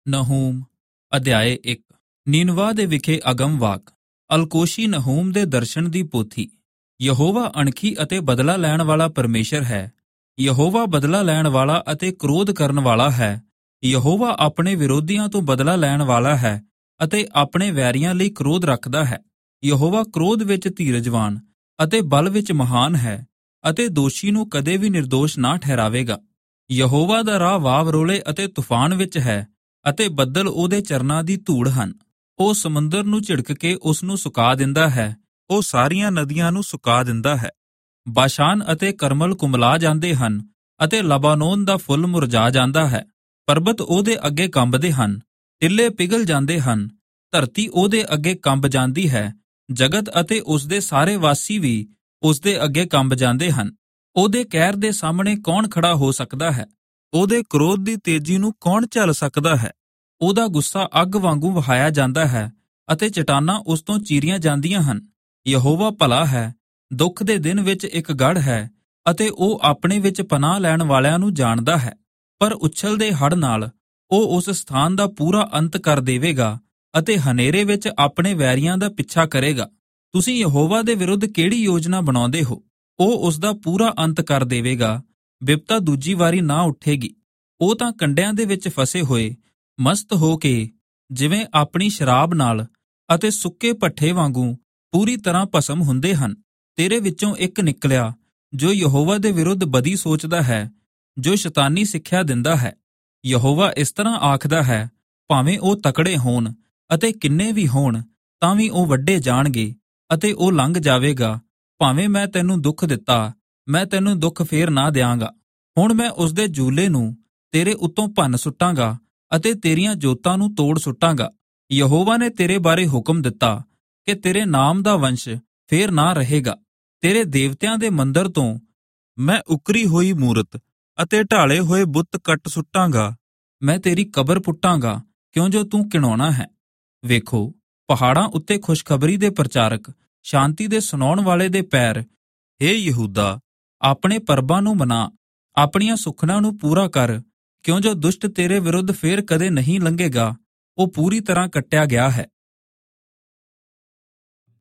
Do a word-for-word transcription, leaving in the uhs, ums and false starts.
ਨਹੂਮ ਅਧਿਆਏ ਇੱਕ। ਨੀਨਵਾ ਦੇ ਵਿਖੇ ਅਗਮ ਵਾਕ। ਅਲਕੋਸ਼ੀ ਨਹੂਮ ਦੇ ਦਰਸ਼ਨ ਦੀ ਪੋਥੀ। ਯਹੋਵਾ ਅਣਖੀ ਅਤੇ ਬਦਲਾ ਲੈਣ ਵਾਲਾ ਪਰਮੇਸ਼ਰ ਹੈ। ਯਹੋਵਾ ਬਦਲਾ ਲੈਣ ਵਾਲਾ ਅਤੇ ਕ੍ਰੋਧ ਕਰਨ ਵਾਲਾ ਹੈ। ਯਹੋਵਾ ਆਪਣੇ ਵਿਰੋਧੀਆਂ ਤੋਂ ਬਦਲਾ ਲੈਣ ਵਾਲਾ ਹੈ ਅਤੇ ਆਪਣੇ ਵੈਰੀਆਂ ਲਈ ਕ੍ਰੋਧ ਰੱਖਦਾ ਹੈ। ਯਹੋਵਾ ਕ੍ਰੋਧ ਵਿੱਚ ਧੀਰਜਵਾਨ ਅਤੇ ਬਲ ਵਿੱਚ ਮਹਾਨ ਹੈ ਅਤੇ ਦੋਸ਼ੀ ਨੂੰ ਕਦੇ ਵੀ ਨਿਰਦੋਸ਼ ਨਾ ਠਹਿਰਾਵੇਗਾ। ਯਹੋਵਾ ਦਾ ਰਾਹ ਵਾਵ ਰੋਲੇ ਅਤੇ ਤੂਫਾਨ ਵਿੱਚ ਹੈ ਅਤੇ ਬੱਦਲ ਉਹਦੇ ਚਰਨਾਂ ਦੀ ਧੂੜ ਹਨ। ਉਹ ਸਮੁੰਦਰ ਨੂੰ ਝਿੜਕ ਕੇ ਉਸ ਨੂੰ ਸੁਕਾ ਦਿੰਦਾ ਹੈ। ਉਹ ਸਾਰੀਆਂ ਨਦੀਆਂ ਨੂੰ ਸੁਕਾ ਦਿੰਦਾ ਹੈ। ਬਾਸ਼ਾਨ ਅਤੇ ਕਰਮਲ ਕੁਮਲਾ ਜਾਂਦੇ ਹਨ ਅਤੇ ਲਬਾਨੋਨ ਦਾ ਫੁੱਲ ਮੁਰਝਾ ਜਾਂਦਾ ਹੈ। ਪਰਬਤ ਉਹਦੇ ਅੱਗੇ ਕੰਬਦੇ ਹਨ, ਟਿੱਲੇ ਪਿਘਲ ਜਾਂਦੇ ਹਨ, ਧਰਤੀ ਉਹਦੇ ਅੱਗੇ ਕੰਬ ਜਾਂਦੀ ਹੈ। ਜਗਤ ਅਤੇ ਉਸਦੇ ਸਾਰੇ ਵਾਸੀ ਵੀ ਉਸਦੇ ਅੱਗੇ ਕੰਬ ਜਾਂਦੇ ਹਨ। ਉਹਦੇ ਕਹਿਰ ਦੇ ਸਾਹਮਣੇ ਕੌਣ ਖੜਾ ਹੋ ਸਕਦਾ ਹੈ? ਉਹਦੇ ਕ੍ਰੋਧ ਦੀ ਤੇਜ਼ੀ ਨੂੰ ਕੌਣ ਝੱਲ ਸਕਦਾ ਹੈ? ਉਹਦਾ ਗੁੱਸਾ ਅੱਗ ਵਾਂਗੂ ਵਹਾਇਆ ਜਾਂਦਾ ਹੈ ਅਤੇ ਚਟਾਨਾਂ ਉਸ ਤੋਂ ਚੀਰੀਆਂ ਜਾਂਦੀਆਂ ਹਨ। ਯਹੋਵਾ ਭਲਾ ਹੈ, ਦੁੱਖ ਦੇ ਦਿਨ ਵਿੱਚ ਇੱਕ ਗੜ੍ਹ ਹੈ ਅਤੇ ਉਹ ਆਪਣੇ ਵਿੱਚ ਪਨਾਹ ਲੈਣ ਵਾਲਿਆਂ ਨੂੰ ਜਾਣਦਾ ਹੈ। ਪਰ ਉਛਲਦੇ ਹੜ੍ਹ ਨਾਲ ਉਹ ਉਸ ਸਥਾਨ ਦਾ ਪੂਰਾ ਅੰਤ ਕਰ ਦੇਵੇਗਾ ਅਤੇ ਹਨੇਰੇ ਵਿੱਚ ਆਪਣੇ ਵੈਰੀਆਂ ਦਾ ਪਿੱਛਾ ਕਰੇਗਾ। ਤੁਸੀਂ ਯਹੋਵਾ ਦੇ ਵਿਰੁੱਧ ਕਿਹੜੀ ਯੋਜਨਾ ਬਣਾਉਂਦੇ ਹੋ? ਉਹ ਉਸ ਦਾ ਪੂਰਾ ਅੰਤ ਕਰ ਦੇਵੇਗਾ। ਬਿਪਤਾ ਦੂਜੀ ਵਾਰੀ ਨਾ ਉੱਠੇਗੀ। ਉਹ ਤਾਂ ਕੰਡਿਆਂ ਦੇ ਵਿੱਚ ਫਸੇ ਹੋਏ ਮਸਤ ਹੋ ਕੇ ਜਿਵੇਂ ਆਪਣੀ ਸ਼ਰਾਬ ਨਾਲ ਅਤੇ ਸੁੱਕੇ ਭੱਠੇ ਵਾਂਗੂ ਪੂਰੀ ਤਰ੍ਹਾਂ ਭਸਮ ਹੁੰਦੇ ਹਨ। ਤੇਰੇ ਵਿੱਚੋਂ ਇੱਕ ਨਿਕਲਿਆ ਜੋ ਯਹੋਵਾ ਦੇ ਵਿਰੁੱਧ ਬਦੀ ਸੋਚਦਾ ਹੈ, ਜੋ ਸ਼ੈਤਾਨੀ ਸਿੱਖਿਆ ਦਿੰਦਾ ਹੈ। ਯਹੋਵਾ ਇਸ ਤਰ੍ਹਾਂ ਆਖਦਾ ਹੈ, ਭਾਵੇਂ ਉਹ ਤਕੜੇ ਹੋਣ ਅਤੇ ਕਿੰਨੇ ਵੀ ਹੋਣ ਤਾਂ ਵੀ ਉਹ ਵੱਢੇ ਜਾਣਗੇ ਅਤੇ ਉਹ ਲੰਘ ਜਾਵੇਗਾ। ਭਾਵੇਂ ਮੈਂ ਤੈਨੂੰ ਦੁੱਖ ਦਿੱਤਾ, ਮੈਂ ਤੈਨੂੰ ਦੁੱਖ ਫੇਰ ਨਾ ਦਿਆਂਗਾ। ਹੁਣ ਮੈਂ ਉਸਦੇ ਜੂਲੇ ਨੂੰ ਤੇਰੇ ਉੱਤੋਂ ਭੰਨ ਸੁੱਟਾਂਗਾ ਅਤੇ ਤੇਰੀਆਂ ਜੋਤਾਂ ਨੂੰ ਤੋੜ ਸੁੱਟਾਂਗਾ। ਯਹੋਵਾ ਨੇ ਤੇਰੇ ਬਾਰੇ ਹੁਕਮ ਦਿੱਤਾ ਕਿ ਤੇਰੇ ਨਾਮ ਦਾ ਵੰਸ਼ ਫੇਰ ਨਾ ਰਹੇਗਾ। ਤੇਰੇ ਦੇਵਤਿਆਂ ਦੇ ਮੰਦਰ ਤੋਂ ਮੈਂ ਉਕਰੀ ਹੋਈ ਮੂਰਤ ਅਤੇ ਢਾਲੇ ਹੋਏ ਬੁੱਤ ਕੱਟ ਸੁੱਟਾਂਗਾ। ਮੈਂ ਤੇਰੀ ਕਬਰ ਪੁੱਟਾਂਗਾ ਕਿਉਂ ਜੋ ਤੂੰ ਘਿਣਾਉਣਾ ਹੈ। ਵੇਖੋ, ਪਹਾੜਾਂ ਉੱਤੇ ਖੁਸ਼ਖਬਰੀ ਦੇ ਪ੍ਰਚਾਰਕ, ਸ਼ਾਂਤੀ ਦੇ ਸੁਣਾਉਣ ਵਾਲੇ ਦੇ ਪੈਰ। ਹੇ ਯਹੂਦਾ, ਆਪਣੇ ਪਰਬਾਂ ਨੂੰ ਮਨਾ, ਆਪਣੀਆਂ ਸੁਖਨਾਂ ਨੂੰ ਪੂਰਾ ਕਰ, ਕਿਉਂ ਜੋ ਦੁਸ਼ਟ ਤੇਰੇ ਵਿਰੁੱਧ ਫੇਰ ਕਦੇ ਨਹੀਂ ਲੰਘੇਗਾ। ਉਹ ਪੂਰੀ ਤਰ੍ਹਾਂ ਕੱਟਿਆ ਗਿਆ ਹੈ।